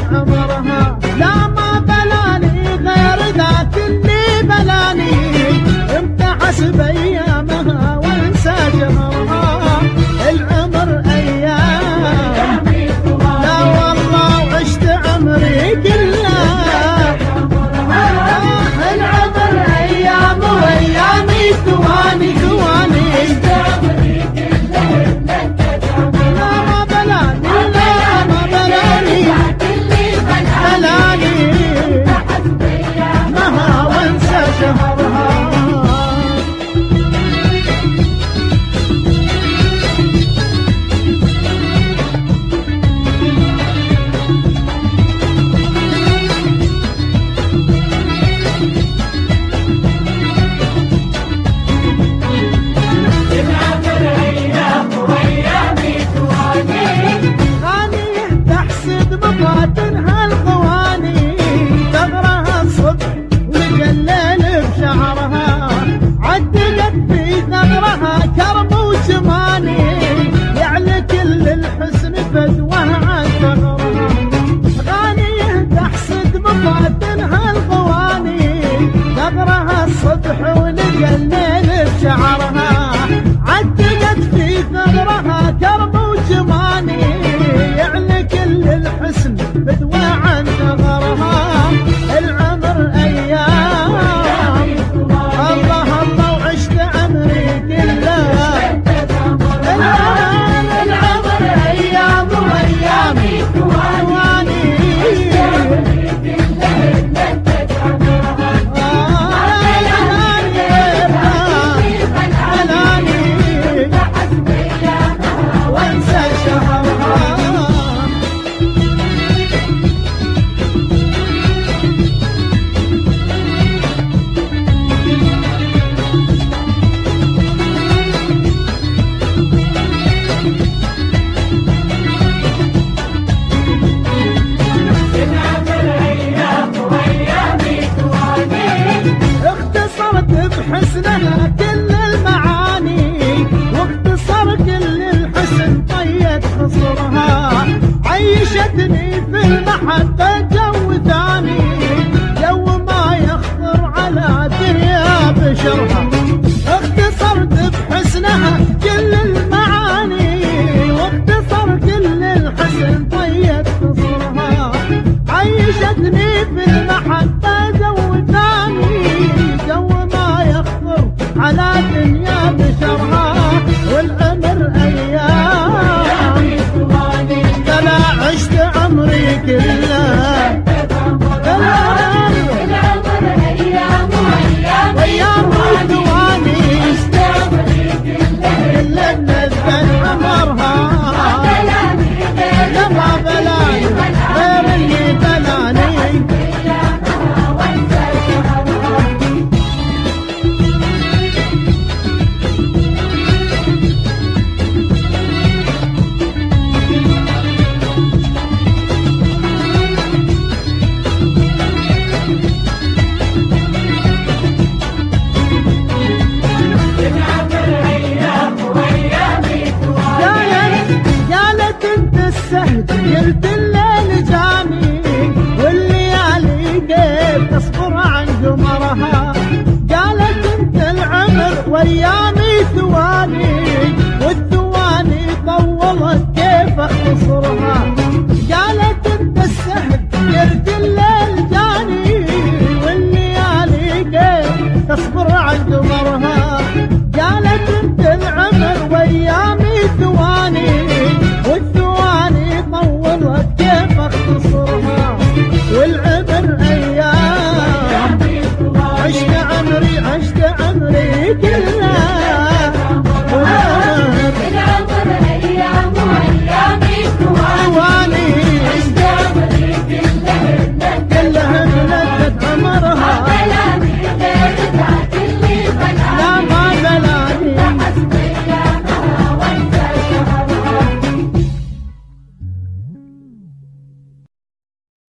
عمرها. لا ما بلاني غير ذاك اللي بلاني، امتى حسب ايامها وانسى جمرها. العمر ايام، لا والله وعشت عمري كله. العمر ايام وايامي ثواني ثواني. مفاتنها الغواني، ثغرها الصبح وجلل بشعرها، عدلت في ثغرها كرم وشماني، يعلى كل الحسن فدوه عن ثغرها. غانيه تحسد مفاتنها الغواني، ثغرها الصبح وجلل بشعرها، عدلت في ثغرها كرم وشماني، يعلى كل الحسن بدوى عن ثغرها. العمر ايام، الله الله وعشت عمري كله. العمر ايام وايامي ثواني. وانسى شهرها. بحسنها كل المعاني، واختصر كل الحسن طيت خصرها، عيشتني في المحبة جو ثاني، جو ما يخطر على دنيا بشرها. اختصرت بحسنها كل المعاني، واختصر كل الحسن طيت خصرها، عيشتني في المحبة جو ثاني، جو ما يخطر على دنيا بشرها. والعمر ايام، فلا عشت عمري كله. العمر ايام وايامي ثواني، كله نزل عمرها. لما بلاني غير اللي بلاني. قلت الليل جاني والليالي كيف تصبر عن قمرها. قالت انت العمر وايامي ثواني، والثواني طولت كيف اختصر